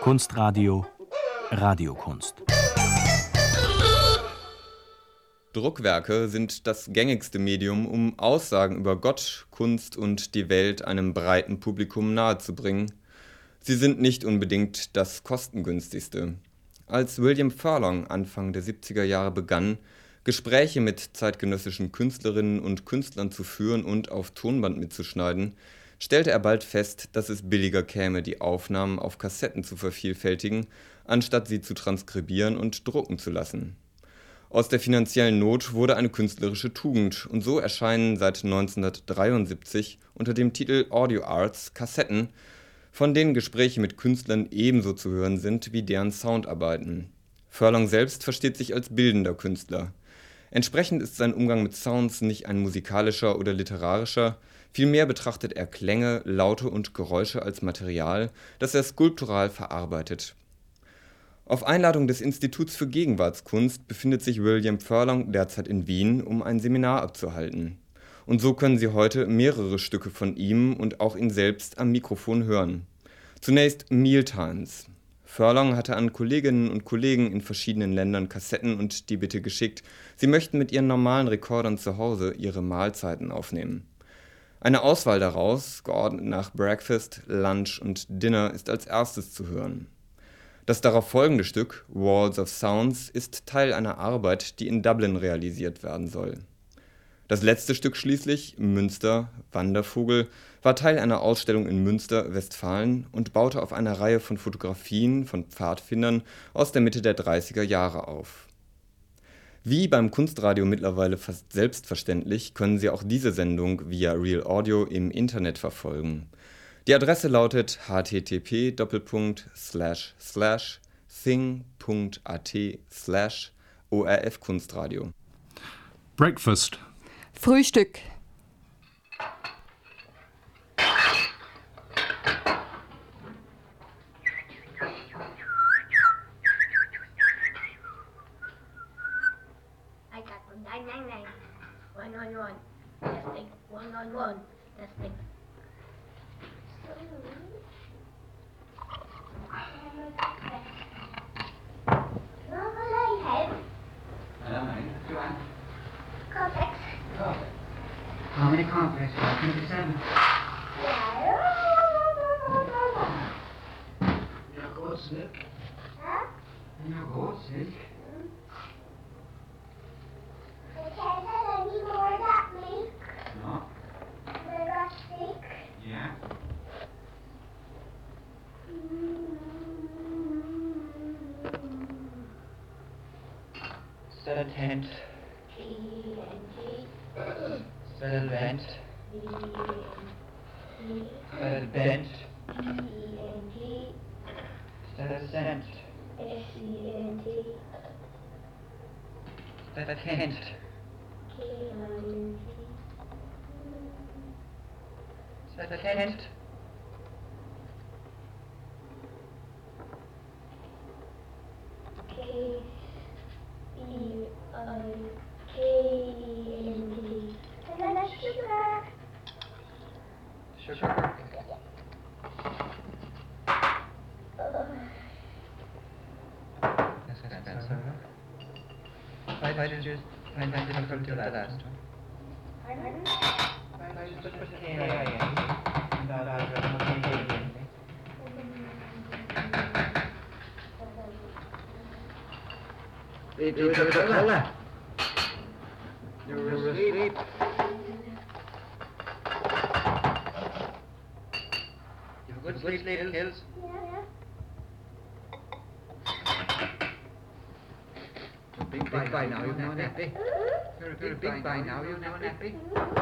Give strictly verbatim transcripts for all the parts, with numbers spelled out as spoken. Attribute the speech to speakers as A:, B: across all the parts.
A: Kunstradio Radiokunst.
B: Druckwerke sind das gängigste Medium, um Aussagen über Gott, Kunst und die Welt einem breiten Publikum nahezubringen. Sie sind nicht unbedingt das kostengünstigste. Als William Furlong Anfang der siebziger Jahre begann, Gespräche mit zeitgenössischen Künstlerinnen und Künstlern zu führen und auf Tonband mitzuschneiden, stellte er bald fest, dass es billiger käme, die Aufnahmen auf Kassetten zu vervielfältigen, anstatt sie zu transkribieren und drucken zu lassen. Aus der finanziellen Not wurde eine künstlerische Tugend und so erscheinen seit neunzehnhundertdreiundsiebzig unter dem Titel Audio Arts Kassetten, von denen Gespräche mit Künstlern ebenso zu hören sind wie deren Soundarbeiten. Furlong selbst versteht sich als bildender Künstler. Entsprechend ist sein Umgang mit Sounds nicht ein musikalischer oder literarischer, vielmehr betrachtet er Klänge, Laute und Geräusche als Material, das er skulptural verarbeitet. Auf Einladung des Instituts für Gegenwartskunst befindet sich William Furlong derzeit in Wien, um ein Seminar abzuhalten. Und so können Sie heute mehrere Stücke von ihm und auch ihn selbst am Mikrofon hören. Zunächst Mealtimes. Furlong hatte an Kolleginnen und Kollegen in verschiedenen Ländern Kassetten und die Bitte geschickt, sie möchten mit ihren normalen Rekordern zu Hause ihre Mahlzeiten aufnehmen. Eine Auswahl daraus, geordnet nach Breakfast, Lunch und Dinner, ist als erstes zu hören. Das darauf folgende Stück, Walls of Sounds, ist Teil einer Arbeit, die in Dublin realisiert werden soll. Das letzte Stück schließlich, Münster, Wandervogel, war Teil einer Ausstellung in Münster, Westfalen und baute auf einer Reihe von Fotografien von Pfadfindern aus der Mitte der dreißiger Jahre auf. Wie beim Kunstradio mittlerweile fast selbstverständlich, können Sie auch diese Sendung via Real Audio im Internet verfolgen. Die Adresse lautet h t t p Doppelpunkt Slash Slash thing Punkt a t Slash O R F Kunstradio.
A: Breakfast.
C: Frühstück.
D: I got one nine nine nine, one on one, testing, one on one, testing. Nó có lấy hẹp.
E: Hello, mate. You want?
D: Cortex.
E: Carpet. How many carpets? twenty-seven. You're good, Silk.
D: Hả?
E: You're good, Silk.
D: They can't have any more of that milk.
E: No?
D: The rustic.
E: Yeah. Set a tent.
D: T N T.
E: Set a vent.
D: V N T.
E: Set a bench.
D: E N T.
E: Set a scent.
D: S E N T.
E: Set a tent.
D: K I N T.
E: Set a tent.
D: K E I K E N T. And then sugar.
E: Sugar. That's expensive. Why, why did you find that difficult to that last one?
D: Pardon?
E: Why did you just put K I N and that other one K A N? It was a color. You were asleep. You have a good sleep, little Hills.
D: Yeah.
E: You're a big boy, boy now, you've no nappy. You're a big, big boy now, you've no nappy.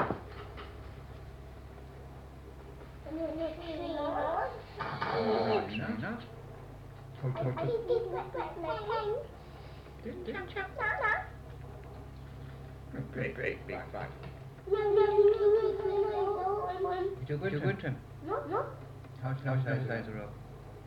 E: Oh, no, no. Hold, hold, hold. Did, did. Great, great, big boy. You're good, you're good, Tim.
D: No, no.
E: How's how's how's how's the road?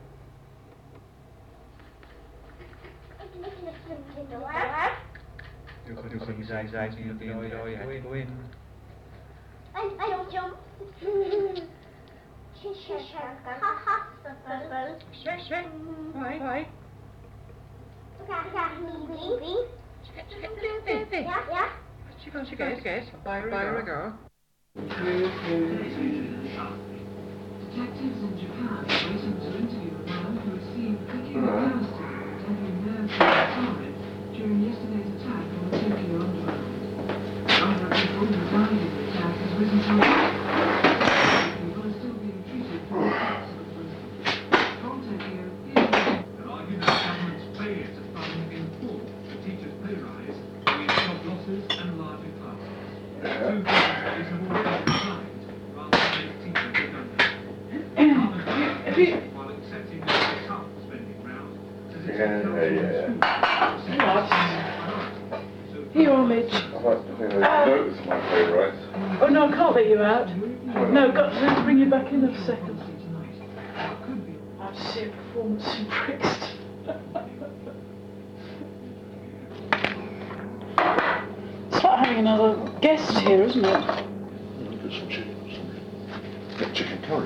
E: You're good, you're good. He's eyes, eyes, you'll be in the door. You have to go in.
D: I, I don't jump.
C: Detectives in Japan waiting to interview a man who was seen clicking the gas tank entering nerves of the target during yesterday's attack on the Tokyo Underground. The number of people who died in the attack has risen to eight. People are still being treated for the effects of the bombing. From Tokyo, here's
F: They'll argue that the government's failure to fund in full the teachers' pay rise means job losses and larger classes. Two businesses have already resigned rather than make teachers redundant. While accepting the tough spending round, says it's a
G: Here, Homage.
E: I'd like to think I notice my favourites.
G: Oh no, I can't let you out. No, got to bring you back in a second. I have to see a performance in Brixton. It's like having another guest here, isn't it?
E: I'll get some chicken or something. Get chicken curry.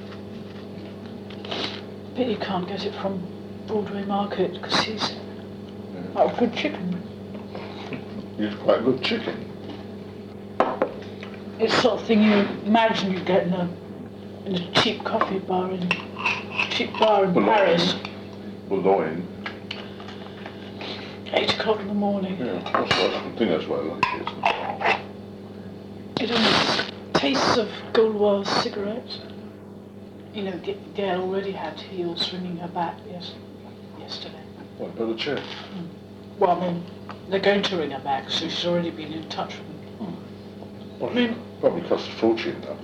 G: Bet you can't get it from Broadway Market because he's not a good chicken.
E: He's quite good chicken.
G: It's the sort of thing you imagine you get in a in a cheap coffee bar in cheap bar in Paris.
E: Boulogne.
G: Eight o'clock in the morning.
E: Yeah, that's what I think that's why I like it, isn't it?
G: It almost tastes of Gauloise cigarettes. You know, G- Gail already had heels ringing her back yes, yesterday.
E: What about the chair?
G: Well, I mean, they're going to ring her back, so she's already been in touch with them.
E: Well,
G: I mean-
E: probably cost a fortune now.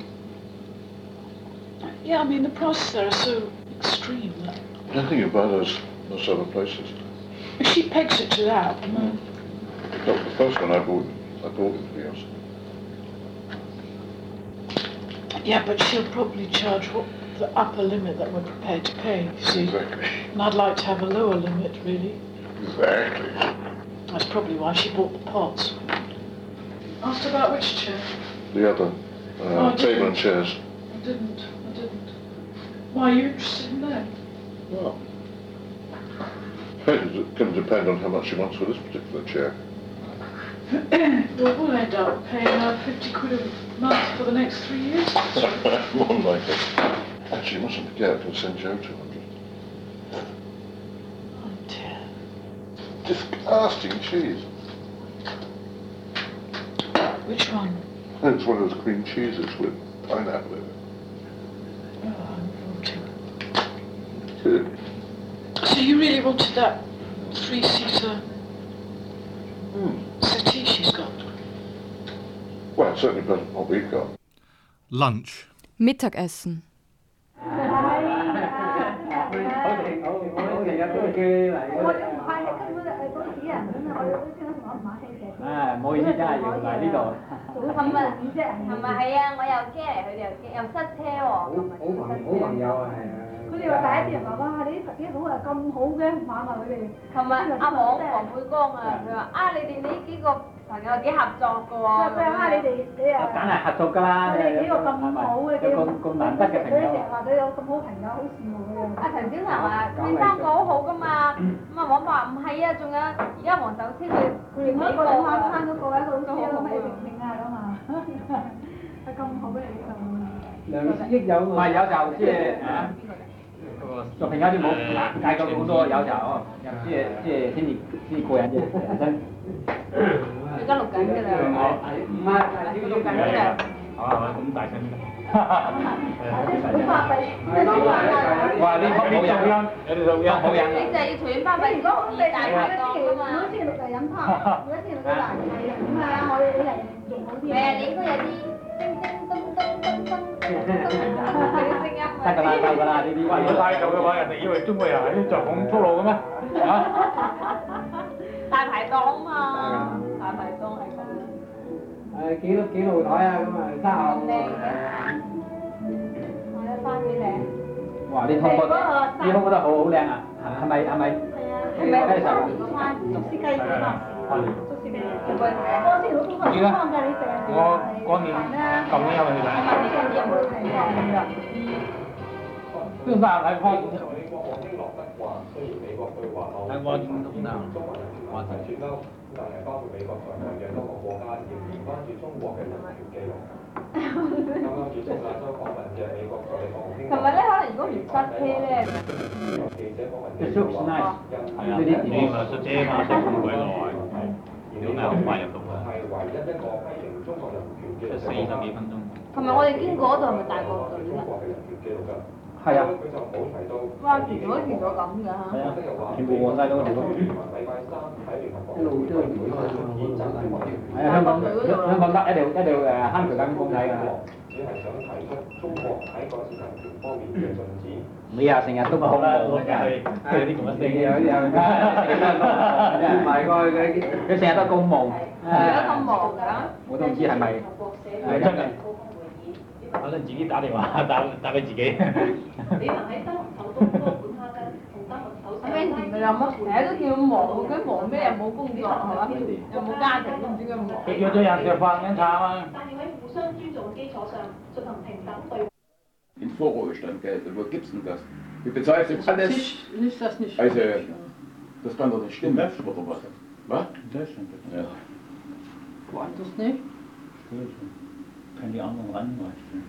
G: Yeah, I mean, the prices there are so extreme that
E: I think about those, those other places.
G: if she pegs it to that, I mean,
E: Not the first one I bought, I bought it to be honest.
G: yeah, but she'll probably charge what the upper limit that we're prepared to pay, you see.
E: Exactly.
G: And I'd like to have a lower limit, really.
E: Exactly.
G: That's probably why she bought the pots. Asked about which chair?
E: The other uh,
G: Oh, I
E: table
G: didn't.
E: and chairs.
G: I didn't, I didn't. Why are you interested in that?
E: Well, it's going to depend on how much she wants for this particular chair.
G: Well, we'll end up paying her fifty quid a month for the next three years.
E: More than likely. Actually, you mustn't forget to send Joe two hundred.
G: Oh dear.
E: Disgusting cheese.
G: Which one?
E: It's one of those cream cheeses with pineapple in
G: Oh, I'm voting.
E: it.
G: So you really wanted that three-seater
E: Mm.
G: settee she's got?
E: Well, it's certainly better than what we've got.
A: Lunch.
H: Mittagessen.
I: À,唔好意思，真係要嚟呢度。
D: 琴日琴日係啊，我又驚嚟，佢哋又驚，又塞車喎。
I: 好朋好朋友啊，係啊。
J: 佢哋話第一啲人話哇，你啲十幾好啊，咁好嘅，猛話佢哋。
D: 琴日阿黃黃佩光啊，佢話啊，你哋呢幾個朋友幾合作㗎喎。
J: 佢話啊，你哋你啊。
I: 梗係合作㗎啦。
J: 佢哋幾個咁好嘅，幾
I: 咁咁難得嘅朋友。
J: 佢成日話佢有咁好朋友，好羨慕佢啊。
D: 阿陳小強話你三個好好㗎嘛，咁啊黃話唔係啊，仲有而家黃手千佢
J: 佢另外一個兩晚餐嗰個喺度好似咩平平啊咁啊，係咁好嘅你就。
I: 良師益友，唔係有就即係啊。作品有啲冇介過好多有就，即係即係先至先至過癮啫，真。
D: 而家錄緊㗎啦。
I: 唔係，要錄緊㗎啦。
F: 啊，咁大聲嘅。
I: 哇！呢鋪冇人，有啲錄音冇人。
D: 你就係要隨緣巴閉，
J: 如果我哋
D: 大排檔㗎嘛。
J: 如果星期六日飲湯，如果星期六日係咁啊，我哋啲人用好啲。
D: 係啊，你應該有啲叮叮咚咚咚咚咚咚嘅聲音啊。
I: 得㗎啦，夠㗎啦，呢啲。
F: 如果拉到嘅話，人哋以為中國人係就講粗魯嘅咩？嚇！
D: 大排檔啊嘛，大排檔係咁。
I: 誒幾多幾露台啊？咁啊，三號。
D: 靚嘅，係啊，翻幾靚。
I: 哇！啲湯覺得啲湯覺得好好靚啊！係咪係咪？
D: 係啊，係咪嗰番竹絲雞咁啊？竹絲雞。
I: 依家我嗰年舊年有去㗎。邊個睇開？睇我點同啊？我睇。但係包括美國在內嘅多個國家仍然關注中國嘅人權記錄。啱啱結束亞洲訪問嘅美國助理國務卿。同埋咧，可能如果唔塞車咧。記者訪問嘅話，係啊，呢啲你咪塞車嘛，塞咁鬼耐，如果咪好快入到㗎。係唯一一個批評中國人權嘅四十幾分鐘。同埋我哋經過嗰度係咪大國隊咧？中國嘅人權記錄㗎。係啊。佢就冇提到。哇！填咗填咗咁㗎嚇。係啊，全部換曬咗個地方。一路都係唔會開放嘅。係啊，香港香港得一定一定誒慳條緊工睇㗎。只係想提出中國喺改善人權方面嘅進展。你啊，成日都講啦，我係係啲咁嘅事有有唔係個佢佢成日都咁忙。係啊，咁忙㗎。我都唔知係咪係真嘅。可能自己打電話打打俾自己。你話喺德雲頭東哥管下嘅同德雲頭。阿 Mandy 咪又乜成日都叫忙，佢忙咩又冇工作係嘛？又冇家庭都唔知佢忙。佢叫咗人食飯緊炒啊！但要喺互相尊重嘅基礎上進行平等對話。In Vorruhestand Geld, wo gibt's denn das? Du bezahlst jetzt alles. Ist das nicht? Also, das kann doch nicht stimmen, oder was? Was? In Deutschland. Ja. Woanders nicht? Kann die anderen ranreichen.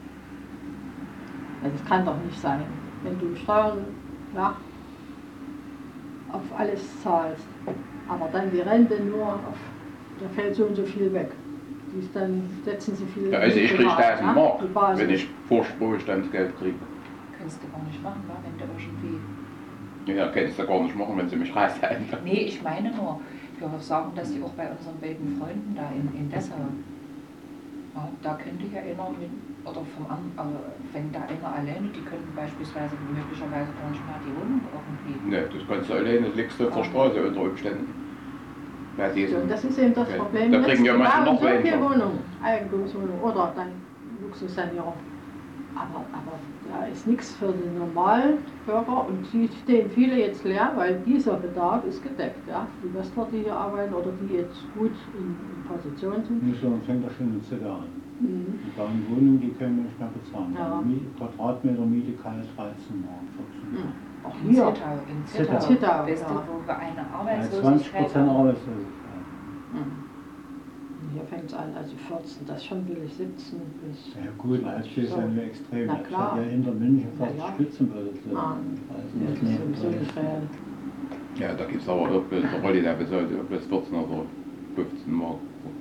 I: Das kann doch nicht sein, wenn du Steuern ja, auf alles zahlst, aber dann die Rente nur auf, da fällt so und so viel weg. Die ist dann setzen sie viel. Ja, also ich kriege tausend Mark, wenn ich Vorruhestandsgeld kriege. Kannst du gar nicht machen, wenn du irgendwie. Ja, kannst du gar nicht machen, wenn sie mich raushalten. Nee, ich meine nur, wir sagen das auch bei unseren beiden Freunden da in, in Dessau. Ja, da könnte ja einer mit, oder vom also wenn da einer alleine, die könnten beispielsweise möglicherweise gar nicht mehr die Wohnung irgendwie. Ne, das kannst du alleine, das liegst du auf der Straße unter Umständen. So, und das ist eben das Problem. Da kriegen ja manche noch welche. So Wohnung, Eigentumswohnung oder dann Luxussanierung. Aber, aber da ist nichts für den normalen Bürger und die stehen viele jetzt leer, weil dieser Bedarf ist gedeckt. Ja? Die Westler, die hier arbeiten oder die jetzt gut in, in Position sind. Nicht so, dann fängt das schon mit Zitter an. Mhm. Und da in Wohnungen, die können wir nicht mehr bezahlen. Ja. Quadratmeter Miete kann es dreizehn Mark, vierzehn Mark. Mhm. Auch hier? In Zittau, in Zittau, Zittau ja. Wo wir eine Arbeitslosigkeit ja, zwanzig Prozent Arbeitslosigkeit. Mhm. Hier fängt es an, also vierzehn, das ist schon billig, siebzehn bis... Ja gut, Leipzig ist ja nur extrem. Na klar. Ja, hinter München vierzig ja, ja. Spitzenbürger. Ah, ja, das ist sowieso nicht real. Ja, da gibt es aber auch bis, obwohl die da bis vierzehn oder fünfzehn Mark.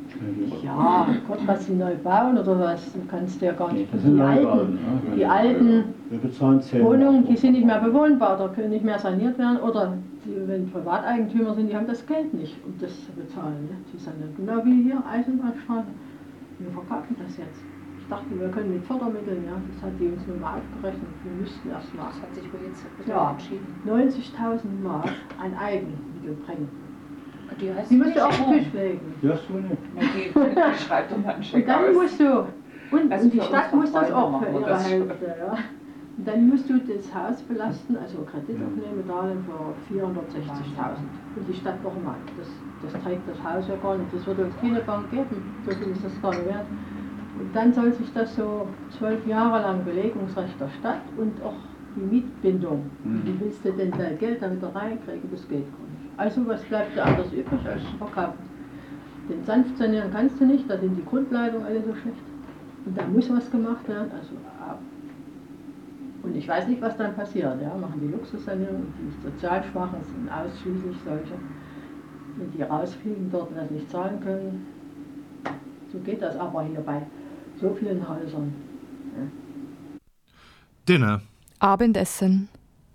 I: Ja, Gott, was sie neu bauen oder was, du kannst ja gar nicht... Die alten, die alten Wohnungen, die sind nicht mehr bewohnbar, da können nicht mehr saniert werden oder... Die, wenn Privateigentümer sind, die haben das Geld nicht, um das zu bezahlen. Ne? Die sind genau wie hier, Eisenbahnstraße. Wir verkaufen das jetzt. Ich dachte, wir können mit Fördermitteln, ja, das hat die uns nur mal aufgerechnet. Wir müssten erst mal. Das hat sich wohl jetzt ja, entschieden. neunzigtausend Mark an Eigenmittel bringen. Die, die musst du auf den Tisch legen. Ja, so nicht. Die, die schreibt doch mal einen Scheck. Und dann musst du, und, also und die Stadt muss das auch für ihre Hälfte. Ja. Und dann musst du das Haus belasten, also Kredit aufnehmen, Darlehen für vierhundertsechzigtausend. Und die Stadt nochmal. Das, das trägt das Haus ja gar nicht. Das würde uns keine Bank geben, so viel ist das gar nicht wert. Und dann soll sich das so zwölf Jahre lang Belegungsrecht der Stadt und auch die Mietbindung. Mhm. Wie willst du denn dein Geld da wieder reinkriegen? Das geht gar nicht. Also was bleibt dir anders übrig als zu verkaufen? Den sanft sanieren kannst du nicht, da sind die Grundleitungen alle so schlecht. Und da muss was gemacht werden. Also, und ich weiß nicht, was dann passiert. Ja? Machen die Luxussanierung, die Sozialschwachen sind ausschließlich solche. Wenn die rausfliegen dort und das nicht zahlen können, so geht das aber hier bei so vielen Häusern. Ja.
A: Dinner.
H: Abendessen.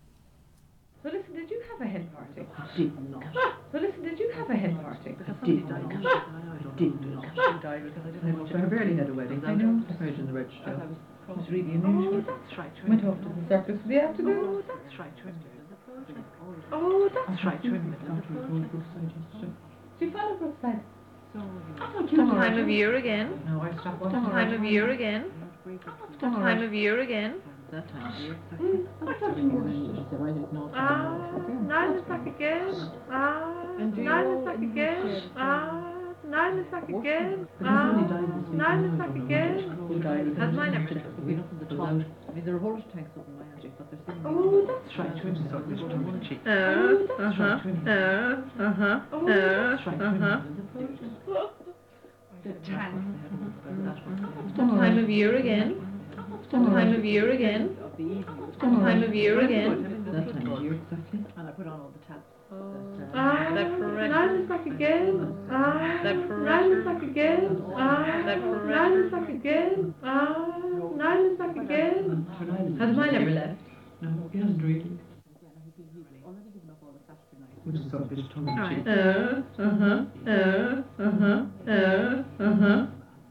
C: So listen, did you have a hen party? I did not. So listen, did you have a hen party? I did not. I did not. She died because I didn't have a I barely had a wedding. I know. I put it in the register. It was really unusual. Oh, that's right. Went off to the circus for the afternoon. Oh, that's right. Oh, that's right. Do you follow Brookside? What time of year again? No, I stopped. What time of year again? What time of year again? That time of year. Ah, nine is back again. Ah, nine is back again. Ah, nein, das sag ich gell. Ah, nein, das sag ich gell. That's my number.
H: I mean, there are horse tanks up in my attic, but they're sitting
C: Oh, that's
H: trying to start this tongue in cheek.
C: Uh, uh-huh, uh, uh-huh, uh, uh-huh.
H: The tank.
C: Time of year again. Time of year again. Time of year again.
H: That time of year, exactly. And I put on all the taps.
C: Ah, nein, das sag ich gell. Ah, nein, das sag ich gell. Ah, nein, das sag ich gell. Ah, nein, das sag ich gell. Has my number left?
H: No, he hasn't really. Already given up all the fat tonight. Which is got a bit of tongue in cheek.
C: Uh, uh-huh, uh, uh-huh, uh, uh-huh.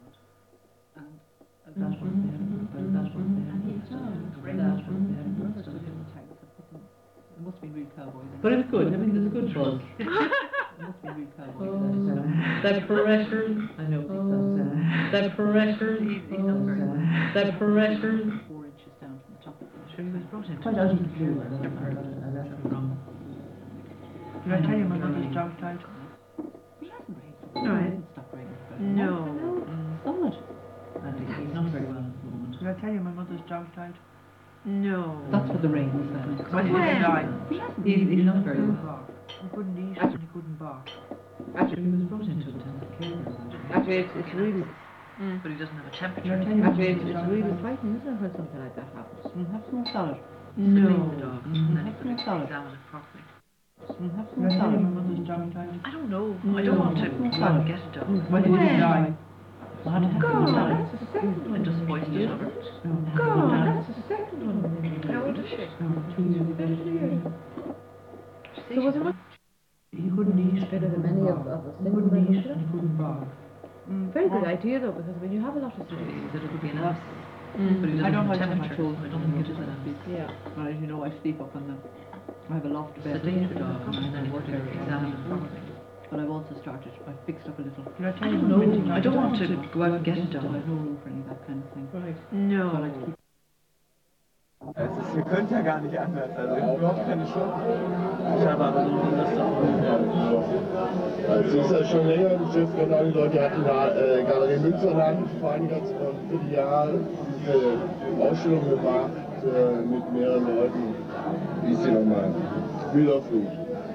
H: And that one's there, and that one's there, and that one's there, and the rest of the tanks are fucking... It must be real cowboys.
C: But it's good, I mean, it's good for us.
H: It must be real cowboys.
C: That pressure,
H: I know, because... Uh,
C: that pressure, that pressure.
H: Four inches down from the top of the... Sure, he was brought in.
E: Quite out of the blue. I never heard of that wrong. Did I tell you my mother's dog died?
H: It hasn't rained.
C: All right.
H: It didn't stop raining.
C: No.
H: Solid. And he's not very well at the moment.
E: Did I tell you my mother's dog died?
C: No.
H: That's what the rain was then.
E: When did he die?
H: He, he's not very well.
E: bark. He couldn't eat and he couldn't bark.
H: Actually, he was brought into intensive care.
C: Actually, it's, it's really,
H: Mm. But he doesn't have a temperature.
E: Did I tell you my
C: actually, it's,
E: mother's
C: it's
E: dog
C: really
E: died?
C: frightening, isn't it, when something like that happens?
H: Mm, have some more salad.
C: No.
H: Clean the dog.
E: Mm.
H: And then
E: Have some salad.
H: examine it properly. Mm, have some
E: Did I tell you
H: salad.
E: my mother's dog died?
H: I don't know. I don't want to
E: No.
H: go out and get a dog.
E: When did he
C: When?
E: die?
H: Well, how did it happen?
C: God, that's the second
H: I
C: one.
H: just voiced it over.
C: God, that's the second one. How old is she?
E: Two years.
C: fifty years. So was it much?
E: He couldn't eat.
C: Better than many of, of us.
E: He couldn't eat and he couldn't bark.
C: Mm, very good idea though, because when you have a lot of cities,
H: That it could be an ass.
C: Mm.
H: But he
E: I
H: doesn't
E: don't
H: have a
E: like
H: temperature.
E: temperature.
H: I don't think it is an ass.
C: yeah.
H: Well, as you know, I sleep up on the... I have a loft bed. Sedate the dog and then work it, examine it properly. But I've also started, I've fixed up a little.
E: Did I tell
H: I
E: you
H: don't
E: when he
H: know,
E: died?
H: I don't want to go out and get a dog. I
E: dog.
H: have no room for any of that kind of thing.
C: Right.
H: So I
C: No.
H: like to keep...
K: Es ist, ihr könnt ja gar nicht anders. Also überhaupt keine Chance. Ich habe aber so viel Lust davon.
L: Es ist ja schon länger im Schiff, genau, die Leute hatten da äh, Galerie Münsterland vor einiger Zeit, vor einem Vierteljahr diese Ausstellung gemacht äh, mit mehreren Leuten. Wie ist die nochmal? Bilderflut.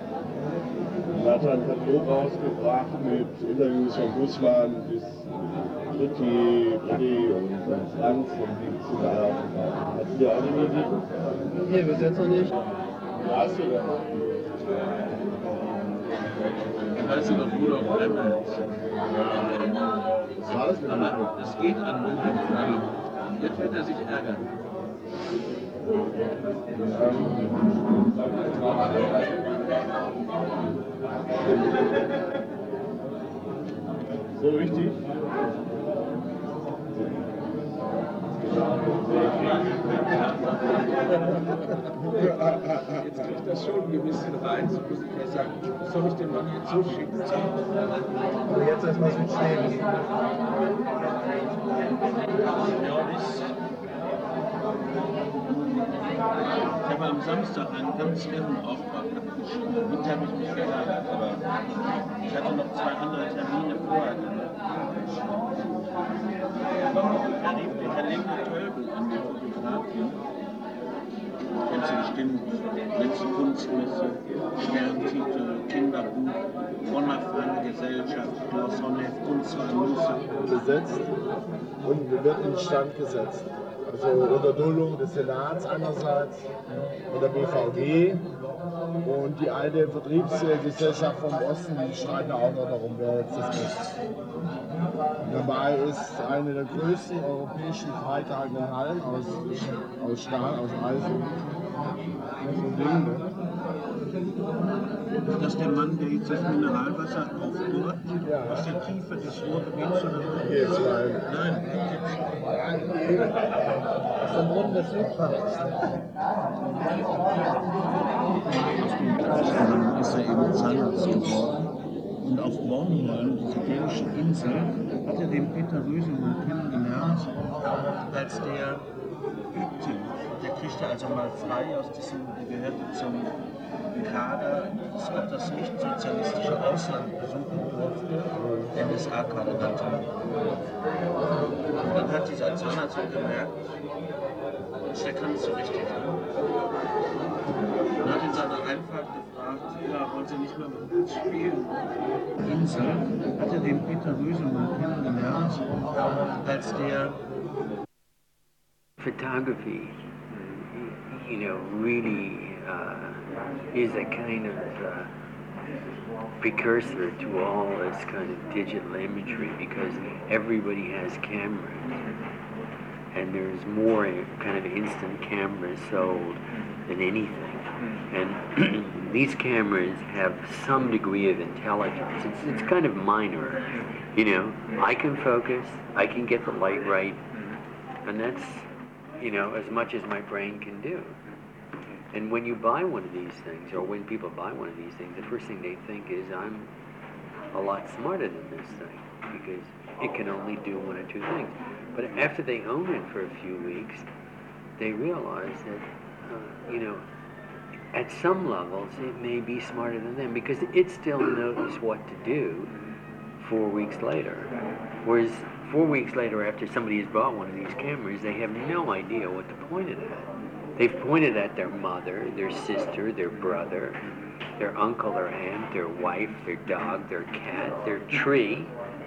L: Und hat dann einen Katalog rausgebracht mit Interviews von Guzman bis Britti, Britti und Franz und die zu da. Hast du dir auch nicht gegeben? Nee, bis jetzt noch nicht. Wo hast du denn?
K: Weißt du doch, Rudolf Remmelt.
L: Was war das mit dem
K: Aber es geht an Rudolf. Jetzt wird er sich ärgern.
L: So richtig?
K: Jetzt kriegt das schon ein bisschen rein, so muss ich ja sagen. Was soll ich dem Mann jetzt so schicken?
L: Aber jetzt erstmal so stehen.
K: Ich habe am Samstag einen ganz irren Auftrag abgeschrieben. Damit habe ich mich geärgert, aber ich hatte noch zwei andere Termine vorher. Er rief den Herr Lenke Tölbel an, der Fotografin. Kennst du bestimmt, letzte Kunstmesse, Sterntitel, Kinderbuch, Bonner Gesellschaft, Klaus Honneff, Kunst war Muße.
L: Besetzt und wird instand gesetzt. Also unter Duldung des Senats einerseits und der B V G und die alte Vertriebsgesellschaft vom Osten, die streiten auch noch darum, wer jetzt das ist. Dabei ist eine der größten europäischen freigehaltenen Hallen aus, aus Stahl, aus Eisen. So ein Ding, ne?
K: Ist das der Mann, der jetzt das Mineralwasser aufbohrt?
L: Ja.
K: Aus der Tiefe des Ruhrgebiets?
L: Jetzt mal.
K: Nein,
L: Aus dem Brunnen des Südparks.
K: aus dem Plattenland ist er eben Zahnarzt geworden. Und auf Bornholm, diese dänische Insel, hat er den Peter Rösel mal kennengelernt, als der übte. Der kriegte also mal frei aus diesem, der gehörte zum Kader, das auch das nicht-sozialistische Ausland besuchen durfte, N S A-Kader nannte man. Und dann hat dieser Zahnarzt so gemerkt, der kann es so richtig. Ne? Und hat in seiner Einfahrt gefragt, ja, wollen Sie nicht mehr mit uns spielen? Insel hat er den Peter Röselmann kennengelernt, als der
M: photography, you know, really uh, is a kind of uh, precursor to all this kind of digital imagery because everybody has cameras and there's more kind of instant cameras sold than anything. And these cameras have some degree of intelligence. It's, it's kind of minor, you know. I can focus, I can get the light right, and that's, you know, as much as my brain can do. And when you buy one of these things, or when people buy one of these things, the first thing they think is, I'm a lot smarter than this thing, because it can only do one or two things. But after they own it for a few weeks, they realize that, uh, you know, at some levels it may be smarter than them, because it still knows what to do four weeks later. Whereas four weeks later, after somebody has bought one of these cameras, they have no idea what to point it at. They've pointed at their mother, their sister, their brother, their uncle, their aunt, their wife, their dog, their cat, their tree.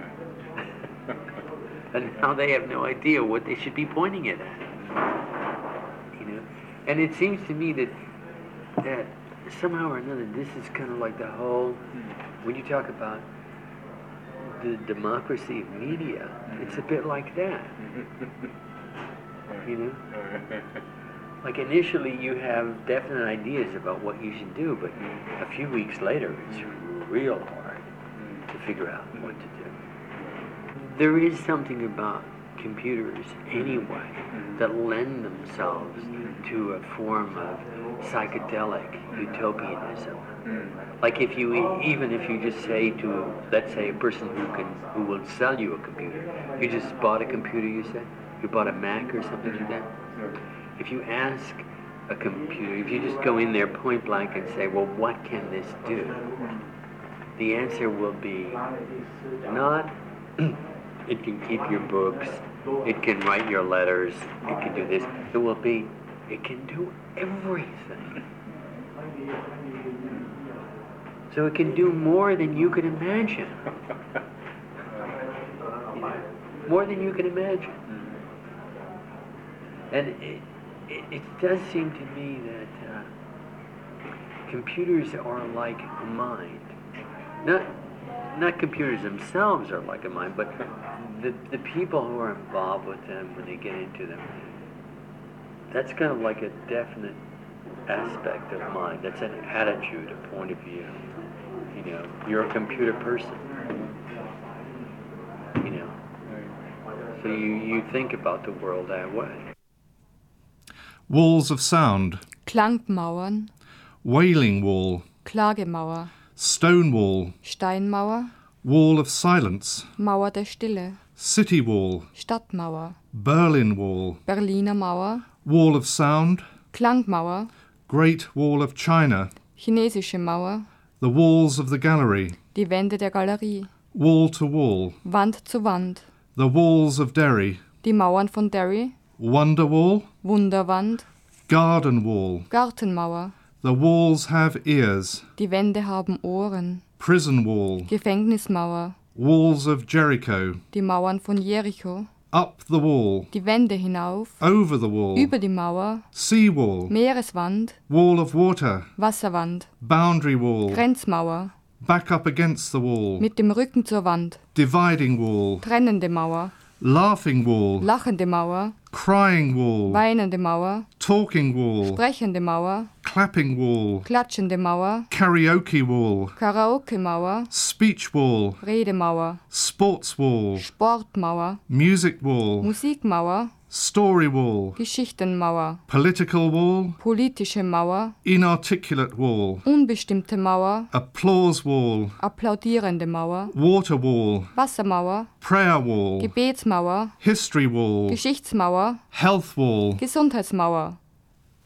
M: And now they have no idea what they should be pointing it at. You know? And it seems to me that that somehow or another this is kind of like the whole, when you talk about the democracy of media, it's a bit like that. You know? Like initially you have definite ideas about what you should do, but a few weeks later it's real hard to figure out what to do. There is something about computers anyway that lend themselves to a form of psychedelic utopianism. Like if you, even if you just say to, let's say, a person who can, who will sell you a computer, you just bought a computer, you said? You bought a Mac or something like that? If you ask a computer, if you just go in there point blank and say, well, what can this do? The answer will be not, it can keep your books, it can write your letters, it can do this. It will be, it can do everything. So it can do more than you could imagine. More than you can imagine. And it, it, it does seem to me that uh, computers are like a mind. Not, not computers themselves are like a mind, but the, the people who are involved with them when they get into them, that's kind of like a definite aspect of mind. That's an attitude, a point of view. You know, you're a computer person. You know, so you, you think about the world that way.
A: Walls of sound.
N: Klangmauern.
A: Wailing wall.
N: Klagemauer.
A: Stone wall.
N: Steinmauer.
A: Wall of silence.
N: Mauer der Stille.
A: City wall.
N: Stadtmauer.
A: Berlin wall.
N: Berliner Mauer.
A: Wall of sound.
N: Klangmauer.
A: Great Wall of China.
N: Chinesische Mauer.
A: The walls of the gallery.
N: Die Wände der Galerie.
A: Wall to wall.
N: Wand zu Wand.
A: The walls of Derry.
N: Die Mauern von Derry.
A: Wonder wall.
N: Wunderwand.
A: Garden wall.
N: Gartenmauer.
A: The walls have ears.
N: Die Wände haben Ohren.
A: Prison wall.
N: Gefängnismauer.
A: Walls of Jericho.
N: Die Mauern von Jericho.
A: Up the wall.
N: Die Wände hinauf.
A: Over the wall.
N: Über die Mauer.
A: Sea wall.
N: Meereswand.
A: Wall of water.
N: Wasserwand.
A: Boundary wall.
N: Grenzmauer.
A: Back up against the wall.
N: Mit dem Rücken zur Wand.
A: Dividing wall.
N: Trennende Mauer.
A: Laughing wall.
N: Lachende Mauer.
A: Crying wall.
N: Weinende Mauer.
A: Talking wall.
N: Sprechende Mauer.
A: Clapping wall.
N: Klatschende Mauer.
A: Karaoke wall.
N: Karaoke-Mauer.
A: Speech wall.
N: Redemauer.
A: Sports wall.
N: Sportmauer.
A: Music wall.
N: Musikmauer.
A: Story wall.
N: Geschichtenmauer.
A: Political wall.
N: Politische Mauer.
A: Inarticulate wall.
N: Unbestimmte Mauer.
A: Applause wall.
N: Applaudierende Mauer.
A: Water wall.
N: Wassermauer.
A: Prayer wall.
N: Gebetsmauer.
A: History wall.
N: Geschichtsmauer.
A: Health wall.
N: Gesundheitsmauer.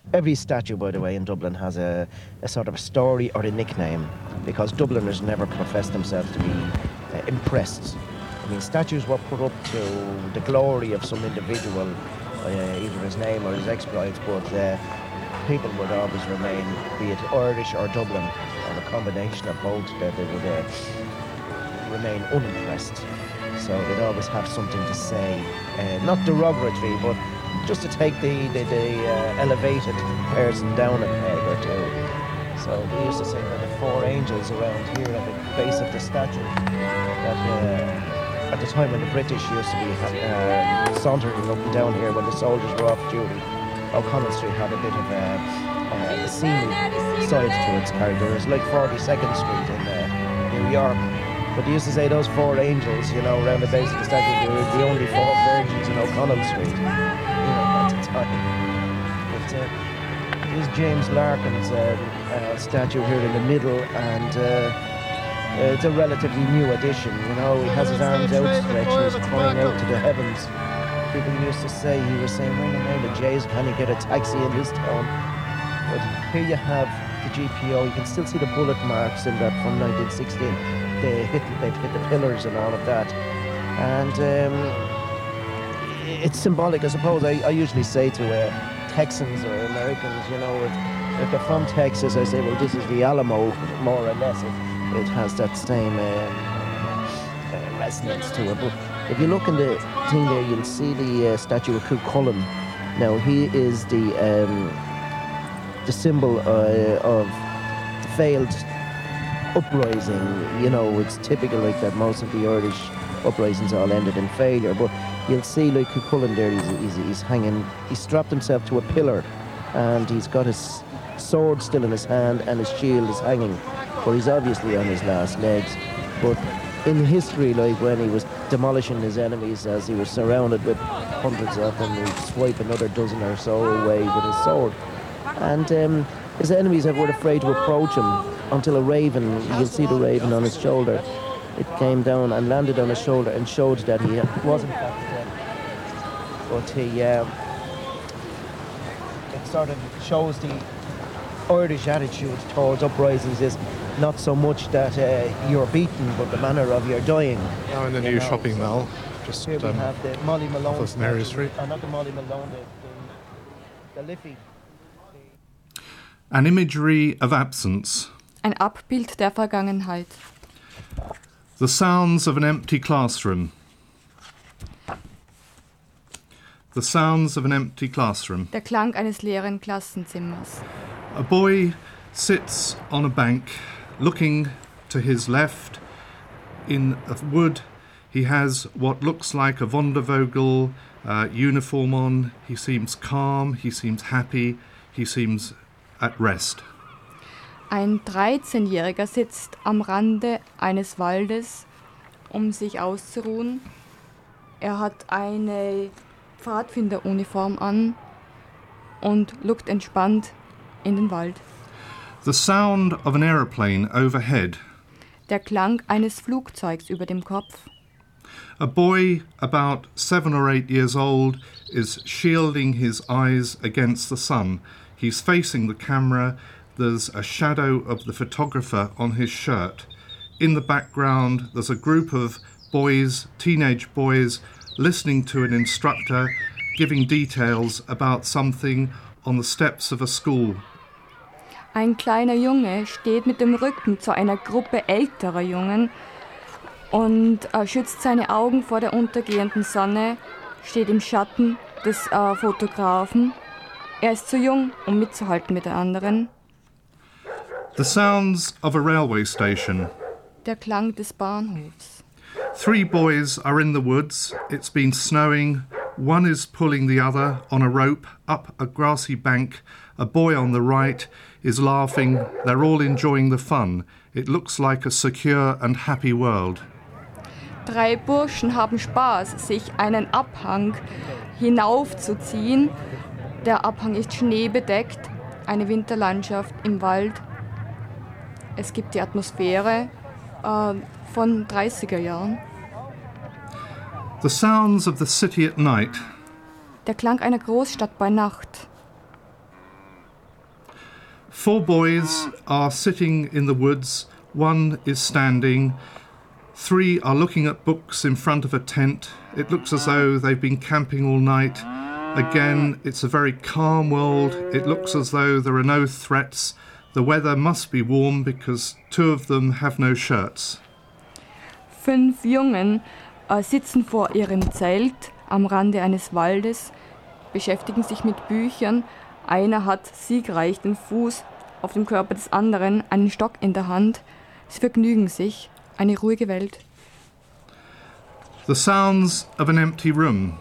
O: every statue, by the way, in Dublin has a, a sort of a story or a nickname, because Dubliners never profess themselves to be uh, impressed. I mean, statues were put up to the glory of some individual, uh, either his name or his exploits, but uh, people would always remain, be it Irish or Dublin, or a combination of both, that they would uh, remain unimpressed. So they'd always have something to say, uh, not derogatory, but just to take the, the, the uh, elevated person down a peg or two. So we used to say there were four angels around here at the base of the statue, that uh, at the time when the British used to be uh, sauntering up and down here when the soldiers were off duty, O'Connell Street had a bit of a, uh, a scene side to its character. It's like forty-second Street in uh, New York. But they used to say those four angels, you know, around the base of the statue, were the only four virgins in O'Connell Street, you know, at the time. But uh, here's James Larkin's uh, uh, statue here in the middle, and uh, it's a relatively new addition, you know. He has his arms outstretched and he's crying out to the heavens. People used to say, he was saying, "When the name of Jays, can you get a taxi in this town?" But here you have the G P O. You can still see the bullet marks in that from nineteen sixteen. They hit, they've hit the pillars and all of that. And um, it's symbolic, I suppose. I, I usually say to uh, Texans or Americans, you know, if, if they're from Texas, I say, well, this is the Alamo, more or less. It, it has that same uh, uh, resonance to it. But if you look in the thing there, you'll see the uh, statue of Cú Chulainn. Now, he is the um, the symbol uh, of the failed uprising. You know, it's typical like that. Most of the Irish uprisings all ended in failure. But you'll see, like Cú Chulainn there, he's, he's, he's hanging, he's strapped himself to a pillar, and he's got his sword still in his hand, and his shield is hanging. But he's obviously on his last legs. But in history, like when he was demolishing his enemies, as he was surrounded with hundreds of them, he'd swipe another dozen or so away with his sword. And um, his enemies were afraid to approach him until a raven, you can see the raven on his shoulder, it came down and landed on his shoulder and showed that he was in fact dead. But he, um, it sort of shows the Irish attitude towards uprisings is not so much that uh, you're beaten, but the manner of your dying.
A: Now in the new know, shopping so mall, just
O: here we
A: um,
O: have the Molly Malone
A: off Mary Street.
O: Uh, not the Molly Malone, the, the, the Liffey.
A: An imagery of absence.
N: Ein Abbild der Vergangenheit.
A: The sounds of an empty classroom. The sounds of an empty classroom.
N: Der Klang eines leeren Klassenzimmers.
A: A boy sits on a bank, looking to his left. In a wood, he has what looks like a Vondervogel uh, uniform on. He seems calm, he seems happy, he seems at rest.
N: Ein dreizehnjähriger sitzt am Rande eines Waldes, um sich auszuruhen. Er hat eine Pfadfinderuniform an und lugt entspannt in den Wald.
A: The sound of an aeroplane overhead.
N: Der Klang eines Flugzeugs über dem Kopf.
A: A boy about seven or eight years old is shielding his eyes against the sun. He's facing the camera. There's a shadow of the photographer on his shirt. In the background, there's a group of boys, teenage boys, listening to an instructor giving details about something on the steps of a school.
N: Ein kleiner Junge steht mit dem Rücken zu einer Gruppe älterer Jungen und äh, schützt seine Augen vor der untergehenden Sonne, steht im Schatten des äh, Fotografen. Er ist zu jung, um mitzuhalten mit den anderen.
A: The sounds of a railway station.
N: Der Klang des Bahnhofs.
A: Three boys are in the woods. It's been snowing. One is pulling the other on a rope up a grassy bank. A boy on the right is laughing. They're all enjoying the fun. It looks like a secure and happy world.
N: Drei Burschen haben Spaß, sich einen Abhang hinaufzuziehen. Der Abhang ist schneebedeckt, eine Winterlandschaft im Wald. Es gibt die Atmosphäre äh, von dreißiger Jahren.
A: The sounds of the city at night.
N: Der Klang einer Großstadt bei Nacht.
A: Four boys are sitting in the woods, one is standing, three are looking at books in front of a tent. It looks as though they've been camping all night. Again, it's a very calm world. It looks as though there are no threats. The weather must be warm because two of them have no shirts.
N: Fünf Jungen äh, sitzen vor ihrem Zelt am Rande eines Waldes, beschäftigen sich mit Büchern. Einer hat siegreich den Fuß auf dem Körper des anderen, einen Stock in der Hand. Sie vergnügen sich. Eine ruhige Welt.
A: The sounds of an empty room.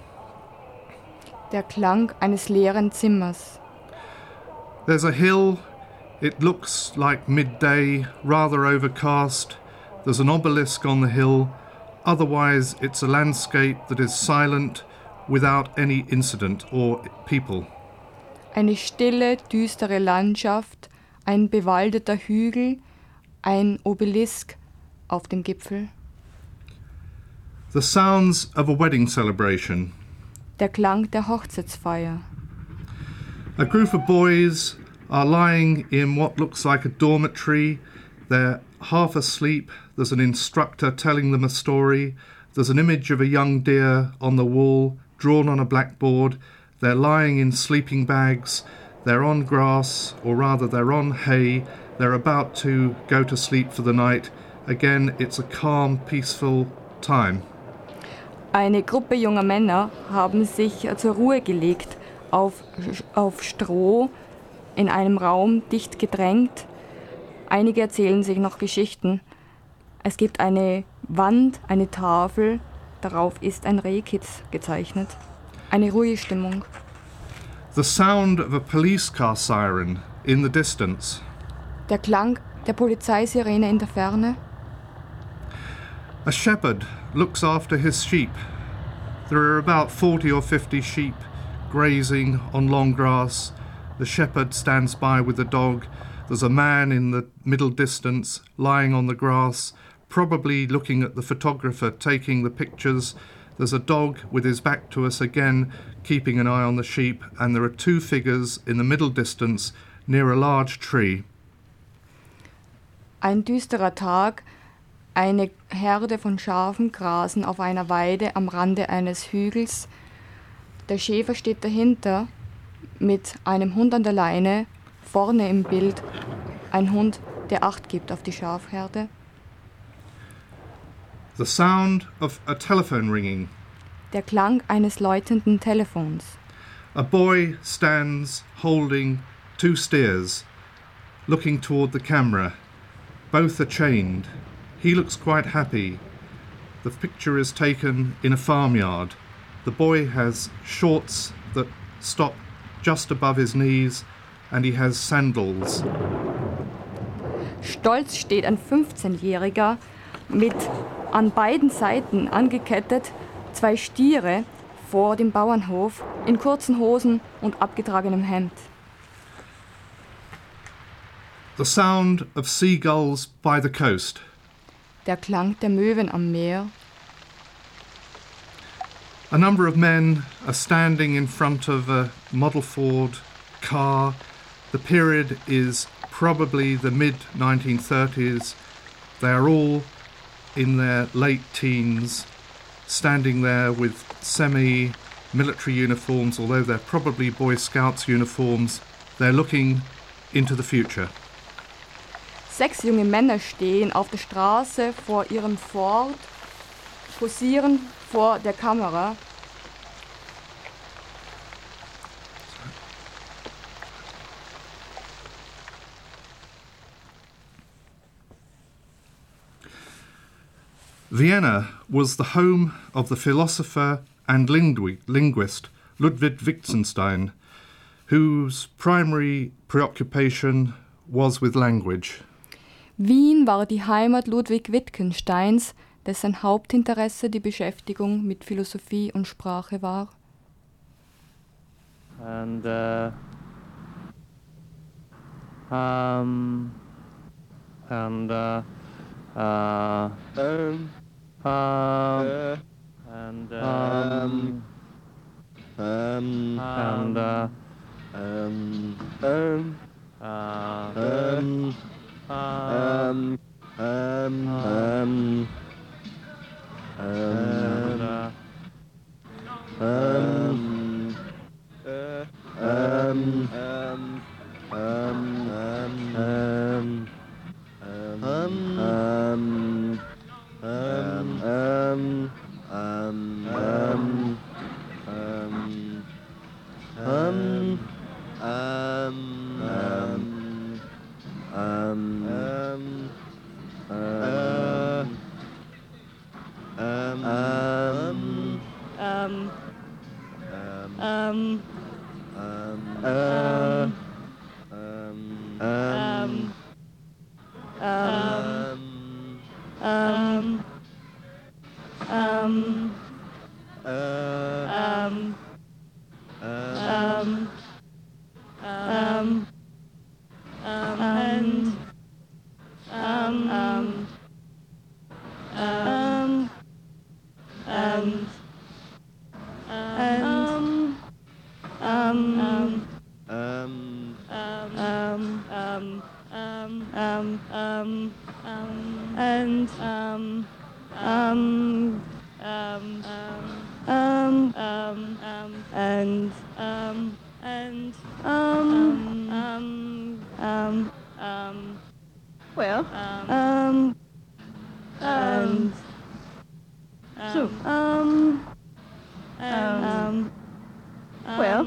N: Der Klang eines leeren Zimmers.
A: There's a hill. It looks like midday, rather overcast. There's an obelisk on the hill. Otherwise, it's a landscape that is silent, without any incident or people.
N: Eine stille, düstere Landschaft, ein bewaldeter Hügel, ein Obelisk auf dem Gipfel.
A: The sounds of a wedding celebration.
N: Der Klang der Hochzeitsfeier.
A: A group of boys are lying in what looks like a dormitory. They're half asleep. There's an instructor telling them a story. There's an image of a young deer on the wall, drawn on a blackboard. They're lying in sleeping bags. They're on grass, or rather they're on hay. They're about to go to sleep for the night. Again, it's a calm, peaceful time.
N: Eine Gruppe junger Männer haben sich zur Ruhe gelegt auf, auf Stroh in einem Raum dicht gedrängt. Einige erzählen sich noch Geschichten. Es gibt eine Wand, eine Tafel, darauf ist ein Rehkitz gezeichnet. Eine ruhige Stimmung.
A: The sound of a police car siren in the distance.
N: Der Klang der Polizeisirene in der Ferne.
A: A shepherd looks after his sheep. There are about forty or fifty sheep grazing on long grass. The shepherd stands by with the dog. There's a man in the middle distance lying on the grass, probably looking at the photographer taking the pictures. There's a dog with his back to us again, keeping an eye on the sheep, and there are two figures in the middle distance near a large tree.
N: Ein düsterer Tag. Eine Herde von Schafen grasen auf einer Weide am Rande eines Hügels. Der Schäfer steht dahinter mit einem Hund an der Leine, vorne im Bild ein Hund, der Acht gibt auf die Schafherde.
A: The sound of a telephone ringing.
N: Der Klang eines läutenden Telefons.
A: A boy stands holding two steers, looking toward the camera. Both are chained. He looks quite happy. The picture is taken in a farmyard. The boy has shorts that stop just above his knees and he has sandals.
N: Stolz steht ein fünfzehnjähriger mit an beiden Seiten angekettet zwei Stiere vor dem Bauernhof in kurzen Hosen und abgetragenem Hemd.
A: The sound of seagulls by the coast.
N: Der Klang der Möwen am Meer.
A: A number of men are standing in front of a model Ford car. The period is probably the mid nineteen thirties. They are all in their late teens, standing there with semi-military uniforms, although they're probably Boy Scouts uniforms. They're looking into the future.
N: Sechs junge Männer stehen auf der Straße vor ihrem Ford, posieren vor der Kamera.
A: Vienna was the home of the philosopher and lingu- linguist Ludwig Wittgenstein, whose primary preoccupation was with language.
N: Wien war die Heimat Ludwig Wittgensteins, dessen Hauptinteresse die Beschäftigung mit Philosophie und Sprache war.
P: And uh, um, and uh, uh, um, um, and um, um, and uh, um, um, um,
O: um, um, um, um, um, um, uh, um, um, um, um, um, um, um, um, um, um, um, um, um, um, um, um, um, uh, um, um,
N: Um,
O: um,
N: um,
O: um,
N: um,
O: um,
N: um,
O: um,
N: um, um,
O: uh,
N: um,
O: um,
N: um, um, and, um, um, um, and, and, um, um,
O: um,
N: um, um, um, um, um, um, and, um, um, um, um, um, um, and, um, and, um, um, um, um, well, um, and, so, um, um, well,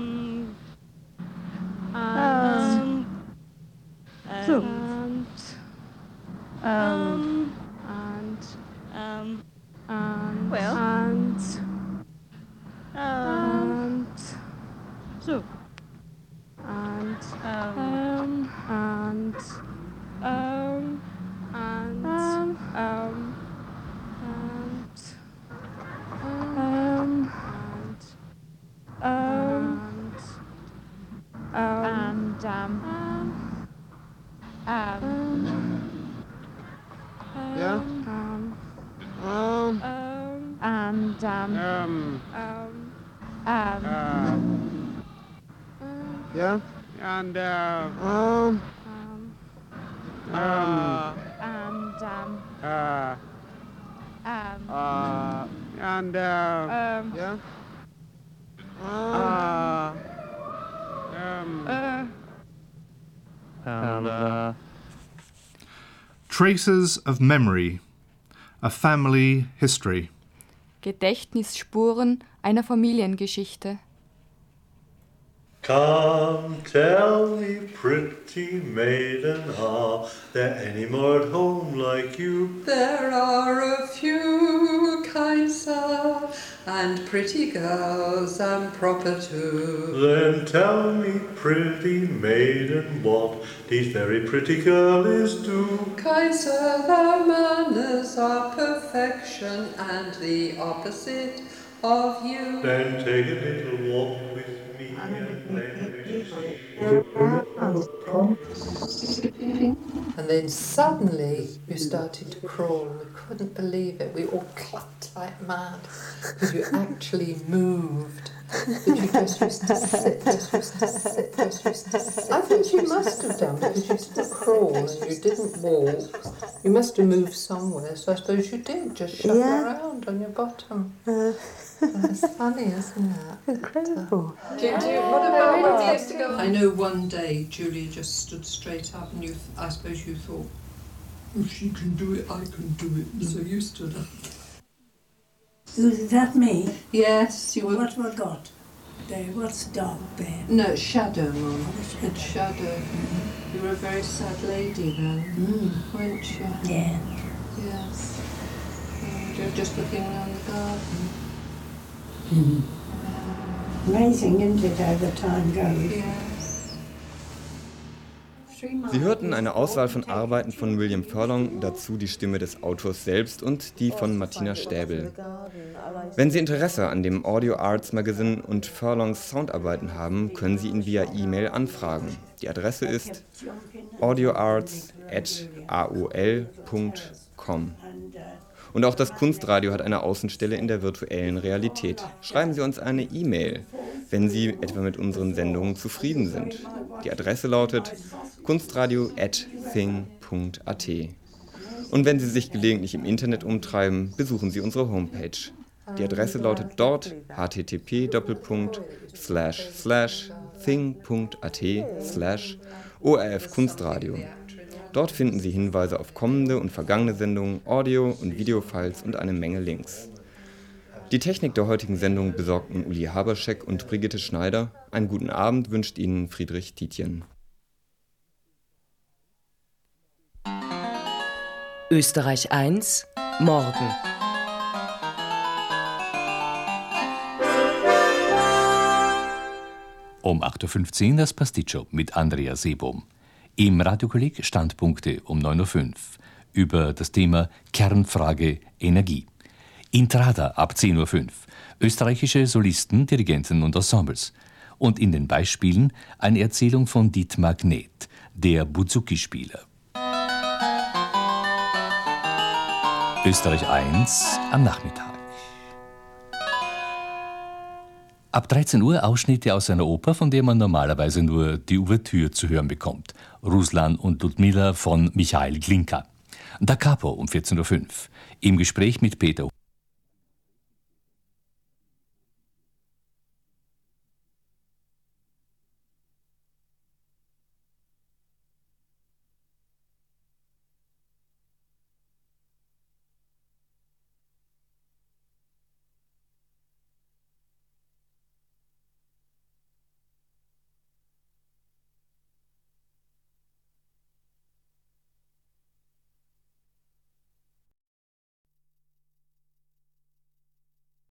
N: um, so, um, and, um, and, well, and, and, so, and, um, and, um, and, um, um, and, um, and, um, and, um, um,
P: Yeah?
N: um,
P: Um,
N: um, and, um,
P: um,
N: um, um,
P: uh, yeah? And, uh, um,
N: um,
P: uh,
N: and, um,
P: uh,
N: um,
P: uh, and, uh,
N: um,
P: yeah? Uh, um,
N: uh,
P: and, uh,
A: Traces of Memory, a Family History.
N: Gedächtnisspuren einer Familiengeschichte.
Q: Come, tell me, pretty maiden, are there any more at home like you?
R: There are a few, kind sir, and pretty girls and proper too.
Q: Then tell me, pretty maiden, what these very pretty girls do.
R: Kind sir, their manners are perfection and the opposite of you.
Q: Then take a little walk with me and then we see.
R: And then suddenly you started to crawl. We couldn't believe it. We all clapped like mad because you actually moved. But you just used to sit, just used to sit, just used to sit. I think you must have done because you used to crawl and you didn't walk. You must have moved somewhere, so I suppose you did just shuffle
S: Yeah.
R: around on your bottom.
S: Uh,
R: That's funny, isn't it?
S: Incredible.
R: Do you, do you, what about when we used to go? I know one day Julia just stood straight up, and you, I suppose you thought, if she can do it, I can do it. So you stood up.
S: Was that me?
R: Yes, you were.
S: What have I got there? What's dog there?
R: No, it's Shadow, Mum. It's Shadow. You were a very sad lady then,
S: Mm.
R: weren't you?
S: Yeah.
R: Yes. And you were just looking around the garden.
S: Mm. Amazing, isn't it, how the time goes?
R: Yes.
B: Sie hörten eine Auswahl von Arbeiten von William Furlong, dazu die Stimme des Autors selbst und die von Martina Stäbel. Wenn Sie Interesse an dem Audio Arts Magazine und Furlongs Soundarbeiten haben, können Sie ihn via E-Mail anfragen. Die Adresse ist audioarts at a o l punkt com. Und auch das Kunstradio hat eine Außenstelle in der virtuellen Realität. Schreiben Sie uns eine E-Mail, wenn Sie etwa mit unseren Sendungen zufrieden sind. Die Adresse lautet kunstradio at thing punkt a t. Und wenn Sie sich gelegentlich im Internet umtreiben, besuchen Sie unsere Homepage. Die Adresse lautet dort h t t p doppelpunkt slash slash thing punkt a t slash o r f Kunstradio. Dort finden Sie Hinweise auf kommende und vergangene Sendungen, Audio- und Videofiles und eine Menge Links. Die Technik der heutigen Sendung besorgten Uli Haberschek und Brigitte Schneider. Einen guten Abend wünscht Ihnen Friedrich Tietjen.
T: Österreich eins, morgen.
U: Um acht Uhr fünfzehn das Pasticcio mit Andrea Seebohm. Im Radiokolleg Standpunkte um neun Uhr fünf über das Thema Kernfrage Energie. Intrada ab zehn Uhr fünf, österreichische Solisten, Dirigenten und Ensembles. Und in den Beispielen eine Erzählung von Dietmar Gneth, der Bouzouki-Spieler. Österreich eins am Nachmittag. Ab dreizehn Uhr Ausschnitte aus einer Oper, von der man normalerweise nur die Ouvertüre zu hören bekommt. Ruslan und Ludmilla von Michail Glinka. Da Capo um vierzehn Uhr fünf. Im Gespräch mit Peter